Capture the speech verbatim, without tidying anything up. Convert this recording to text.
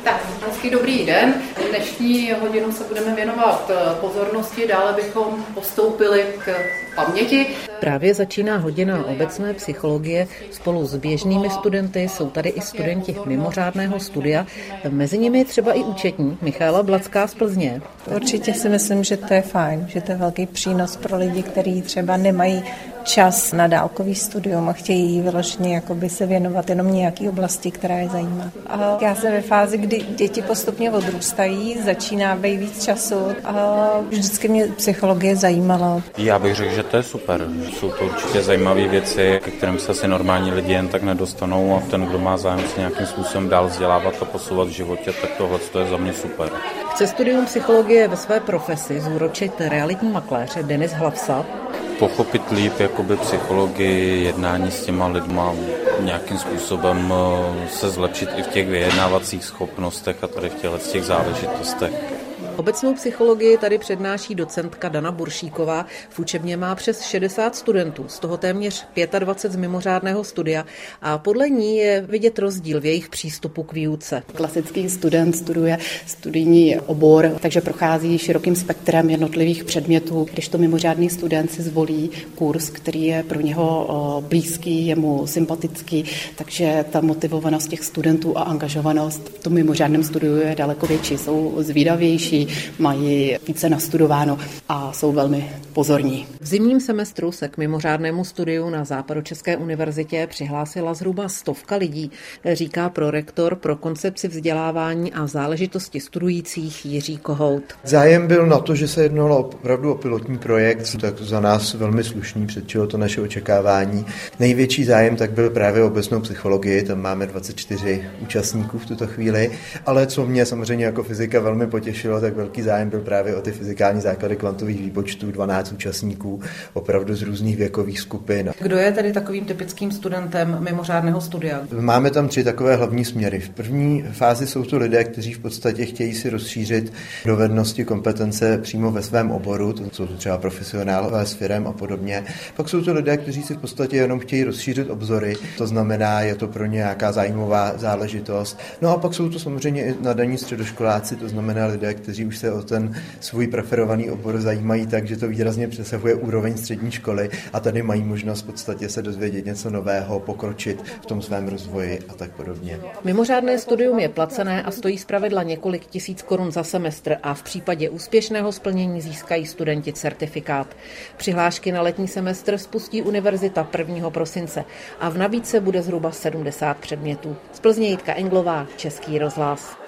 Tak, hezký dobrý den. Dnešní hodinu se budeme věnovat pozornosti, dále bychom postoupili k paměti. Právě začíná hodina obecné psychologie. Spolu s běžnými studenty jsou tady i studenti mimořádného studia. Mezi nimi je třeba i účetní Michaela Blacká z Plzně. Určitě si myslím, že to je fajn, že to je velký přínos pro lidi, kteří třeba nemají čas na dálkový studium a chtějí vyloženě jakoby se věnovat jenom nějaké oblasti, která je zajímá. A já jsem ve fázi, kdy děti postupně odrůstají, začíná být víc času a vždycky mě psychologie zajímala. Já bych řekl, že to je super. Jsou to určitě zajímavé věci, ke kterým se asi normální lidi jen tak nedostanou a ten, kdo má zájem se nějakým způsobem dál vzdělávat a posouvat v životě, tak tohle to je za mě super. Chce studium psychologie ve své profesi zúročit realitní makléř Denis Hlavsa. Pochopit líp jakoby psychologii, jednání s těma lidma, nějakým způsobem se zlepšit i v těch vyjednávacích schopnostech a tady v těchto těch záležitostech. Obecnou psychologii tady přednáší docentka Dana Buršíková. V učebně má přes šedesát studentů, z toho téměř dvacet pět z mimořádného studia a podle ní je vidět rozdíl v jejich přístupu k výuce. Klasický student studuje studijní obor, takže prochází širokým spektrem jednotlivých předmětů, když to mimořádný student si zvolí kurz, který je pro něho blízký, je mu sympatický, takže ta motivovanost těch studentů a angažovanost v tom mimořádném studiu je daleko větší, jsou zvídavější, mají více nastudováno a jsou velmi pozorní. V zimním semestru se k mimořádnému studiu na Západočeské univerzitě přihlásila zhruba stovka lidí, říká prorektor pro koncepci vzdělávání a záležitosti studujících Jiří Kohout. Zájem byl na to, že se jednalo opravdu o pilotní projekt, tak za nás velmi slušný, předčilo to naše očekávání. Největší zájem tak byl právě obecnou psychologii, tam máme dvacet čtyři účastníků v tuto chvíli, ale co mě samozřejmě jako fyzika velmi potěšilo, tak velký zájem byl právě o ty fyzikální základy kvantových výpočtů, dvanáct účastníků, opravdu z různých věkových skupin. Kdo je tedy takovým typickým studentem mimořádného studia? Máme tam tři takové hlavní směry. V první fázi jsou to lidé, kteří v podstatě chtějí si rozšířit dovednosti, kompetence přímo ve svém oboru, to jsou to třeba profesionálové s firem a podobně. Pak jsou to lidé, kteří si v podstatě jenom chtějí rozšířit obzory, to znamená, je to pro ně nějaká zájmová záležitost. No a pak jsou to samozřejmě i nadaní středoškoláci, to znamená lidé, kteří už se o ten svůj preferovaný obor zajímají tak, že to výrazně přesahuje úroveň střední školy a tady mají možnost v podstatě se dozvědět něco nového, pokročit v tom svém rozvoji a tak podobně. Mimořádné studium je placené a stojí zpravidla několik tisíc korun za semestr a v případě úspěšného splnění získají studenti certifikát. Přihlášky na letní semestr spustí univerzita prvního prosince a v nabídce bude zhruba sedmdesát předmětů. Z Plzně Jitka Englová, Český rozhlas.